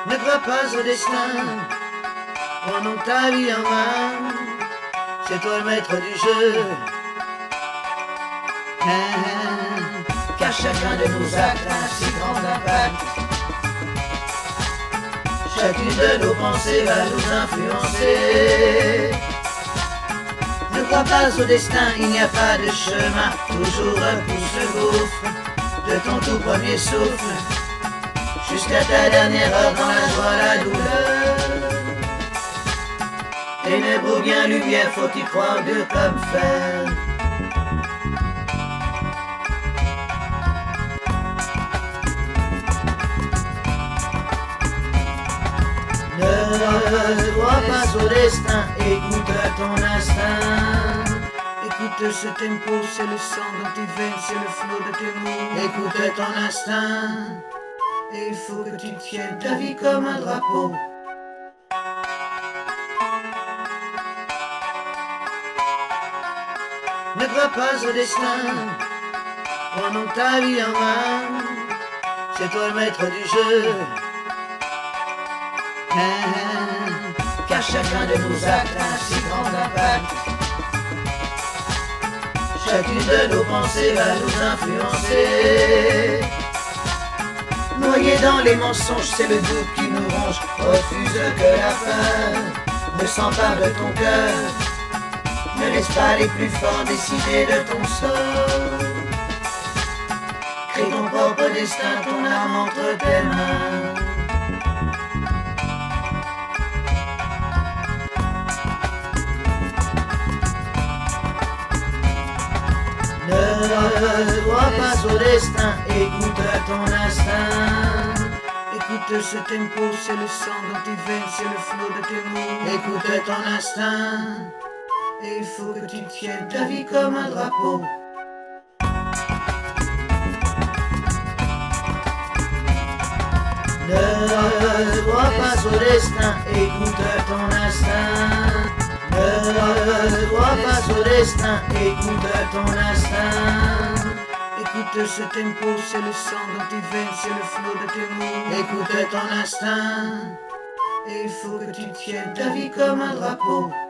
Ne crois pas au destin, prends donc ta vie en main, c'est toi le maître du jeu. Car chacun de nos actes a un si grand impact. Chacune de nos pensées va nous influencer. Ne crois pas au destin, il n'y a pas de chemin. Toujours repousse le gouffre de ton tout premier souffle, jusqu'à ta dernière heure dans la joie, la douleur. Ténèbres ou bien lumière, faut y croire dur comme fer. Ne crois pas au destin, écoute ton instinct. Écoute ce tempo, c'est le sang dans tes veines, c'est le flot de tes mots. Écoute ton instinct, et il faut que tu tiennes ta vie comme un drapeau. Ne crois pas au destin, prends donc ta vie en main, c'est toi le maître du jeu. Car chacun de nos actes a un si grand impact. Chacune de nos pensées va nous influencer. Noyé dans les mensonges, c'est le doute qui nous ronge. Refuse que la faim ne s'empare de ton cœur. Ne laisse pas les plus forts décider de ton sort. Crée ton propre destin, ton âme entre tes mains. Ne crois pas au destin, écoute ton instinct. Écoute ce tempo, c'est le sang dans tes veines, c'est le flot de tes mots. Écoute ton instinct, et il faut que tu tiennes ta vie comme un drapeau. Ne crois pas au destin, écoute ton instinct. Ne crois pas au destin, écoute ton instinct. Écoute ce tempo, c'est le sang dans tes veines, c'est le flot de tes mots. Écoute ton instinct, et il faut que tu tiennes ta vie comme un drapeau.